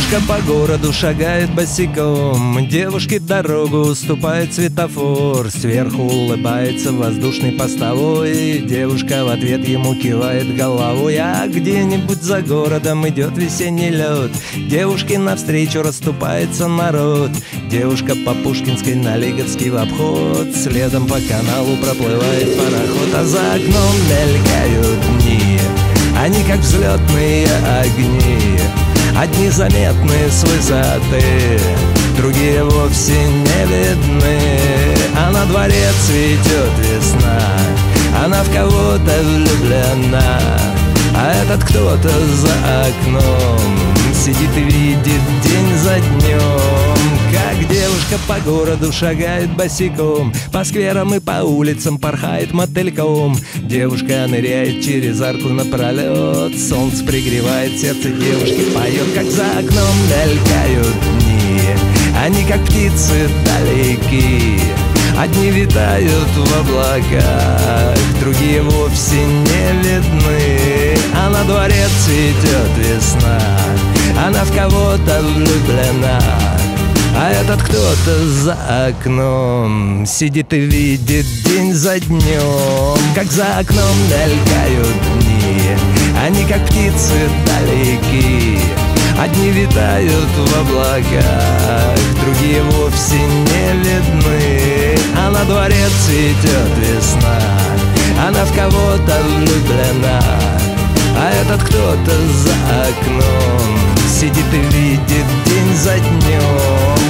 Девушка по городу шагает босиком, девушке дорогу уступает светофор. Сверху улыбается воздушный постовой, девушка в ответ ему кивает головой. А где-нибудь за городом идет весенний лед, девушке навстречу расступается народ. Девушка по Пушкинской на Лиговский в обход, следом по каналу проплывает пароход. А за окном мелькают дни, они как взлетные огни, одни заметны с высоты, другие вовсе не видны. А на дворе цветет весна, она в кого-то влюблена, а этот кто-то за окном сидит и видит день за днем. Как девушка по городу шагает босиком, по скверам и по улицам порхает мотыльком. Девушка ныряет через арку напролет, солнце пригревает сердце девушки, поет. Как за окном мелькают дни, они как птицы далеки, одни витают в облаках, другие вовсе не видны. А на дворе цветет весна, она в кого-то влюблена, а этот кто-то за окном сидит и видит день за днем. Как за окном мелькают дни, они как птицы далеки, одни витают в облаках, другие вовсе не видны. А на дворе цветет весна, она в кого-то влюблена, а этот кто-то за окном сидит и видит день за днем.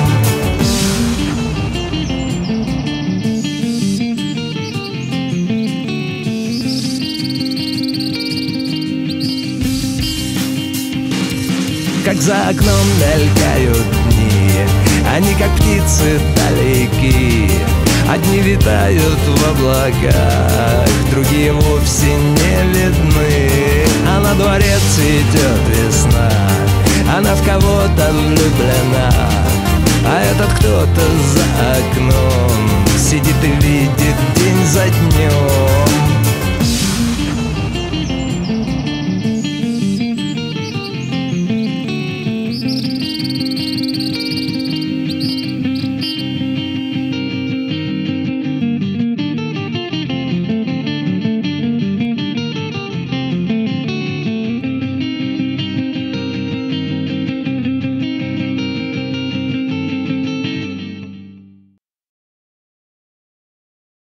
Как за окном мелькают дни, они как птицы далеки, одни витают в облаках, другие вовсе не видны. А на дворе цветет весна, она в кого-то влюблена, а этот кто-то за окном